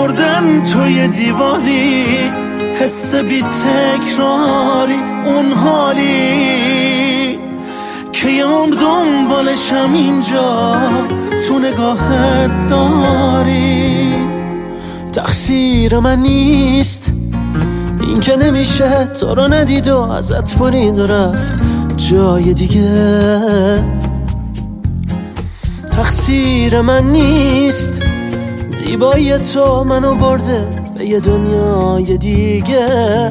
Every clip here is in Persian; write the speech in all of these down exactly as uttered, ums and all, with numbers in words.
مردن توی دیواری، حس بی تکراری، اون حالی که یه عمر دنبالشم اینجا تو نگاهت داری. تقصیر من نیست این که نمیشه تو رو ندید و ازت برید و رفت جای دیگه. تقصیر من نیست زیبایی تو منو برده به یه دنیای دیگه.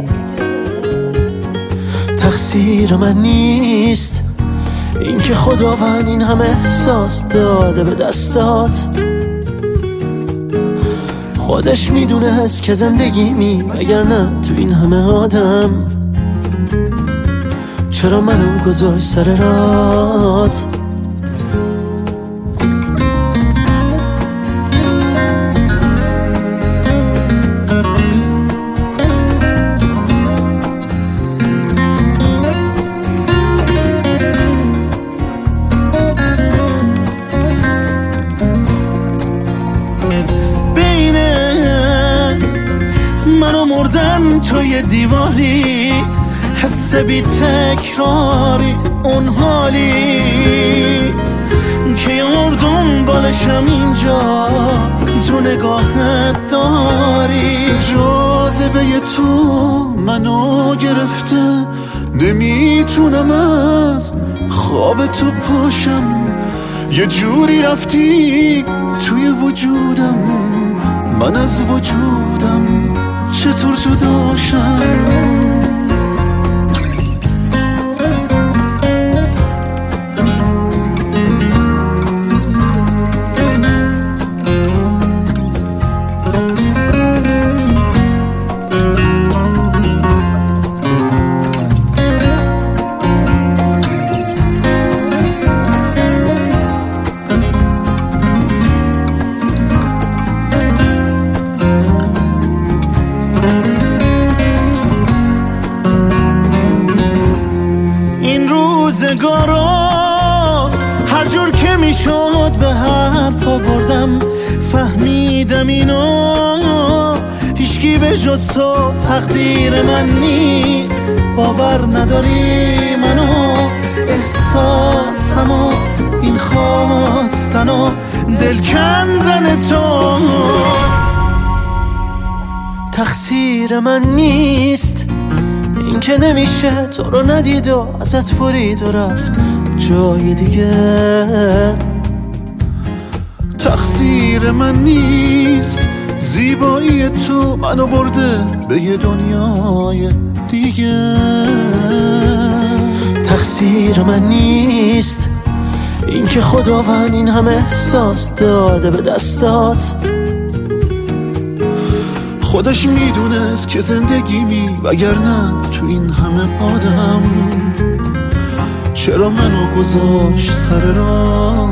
تقصیر من نیست این که خداوند این همه احساس داده به دستات. خودش میدونست که زندگیمی وگرنه تو این همه آدم چرا منو گذاشت سر رات. منو مردن توی دیواری، حس بی تکراری، اون حالی که یه مردم بالشم اینجا تو نگاهت داری. جاذبه تو منو گرفته، نمیتونم از خواب تو پاشم. یه جوری رفتی توی وجودم، من از وجودم چطور جداشم. روزگارا هر جور که میشد به حرف آوردم، فهمیدم اینو هیچکی به جز تو تقدیر من نیست. باور نداری منو، احساسمو، این خواستن و دل کندن تو. تقصیر من نیست این که نمیشه تو رو ندید و ازت برید و رفت جای دیگه. تقصیر من نیست زیبایی تو منو برده به یه دنیای دیگه. تقصیر من نیست این که خداوند این همه احساس داده به دستات. خودش میدونست که زندگیمی وگرنه تو این همه آدم چرا منو گذاشت سر راه.